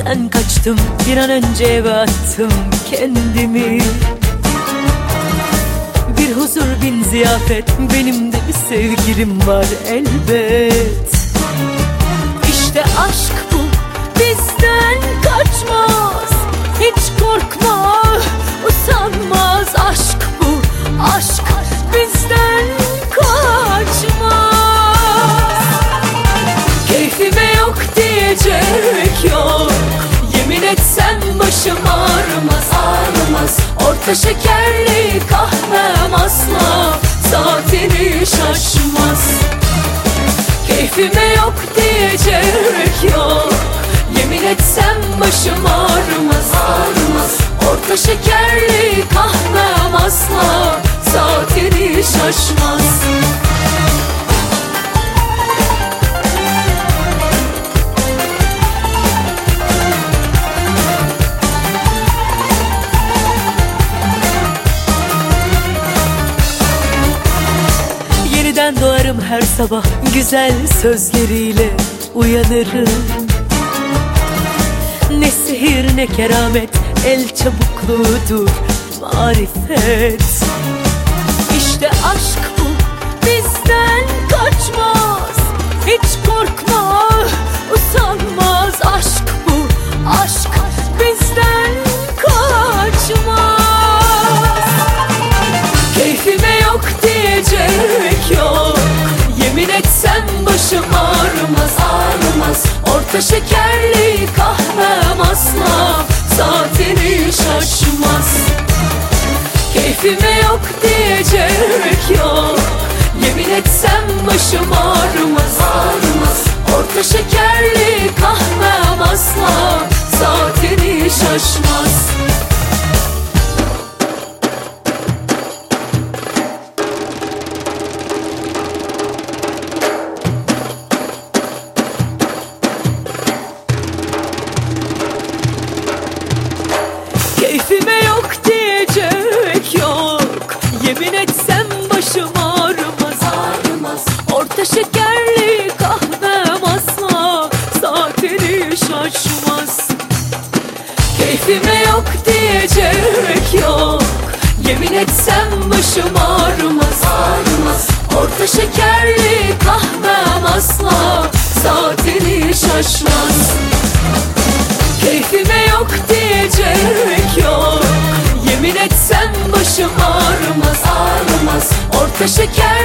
Bizden kaçtım, bir an önce eve attım kendimi. Bir huzur bin ziyafet, benim de bir sevgilim var elbet. İşte aşk bu, bizden kaçmaz, hiç korkma, usanmaz. Aşk bu, aşk bizden kaçmaz. Keyfime yok diyecek yok, yemin etsem başım ağrımaz, ağrımaz. Orta şekerli kahvem asla saatini şaşmaz. Keyfime yok diyecek yok, yemin etsem başım ağrımaz, ağrımaz. Orta şekerli kahvem asla saatini şaşmaz. Yeniden doğarım her sabah, güzel sözleriyle uyanırım. Ne sihir ne keramet, el çabukluğudur marifet. İşte aşk bu, bizden kaçmaz, hiç korkma, usanmaz. Aşk bu, aşk bizden kaçmaz. Keyfime yok diyecek yok, yemin etsem başım ağrımaz, ağrımaz. Orta şekerli kahvem asla saatini şaşmaz. Keyfime yok diyecek yok, yemin etsem başım ağrımaz, ağrımaz. Orta şekerli kahvem asla saatini şaşmaz. Keyfime yok diyecek yok, yemin etsem başım ağrımaz, ağrımaz. Orta şekerli kahvem asla saatini şaşmaz. Keyfime yok diyecek yok, yemin etsem başım ağrımaz, ağrımaz. Orta şekerli kahvem asla saatini şaşmaz. Keyfime yok diyecek yok, yemin etsem başım ağrımaz, ağrımaz. Orta şeker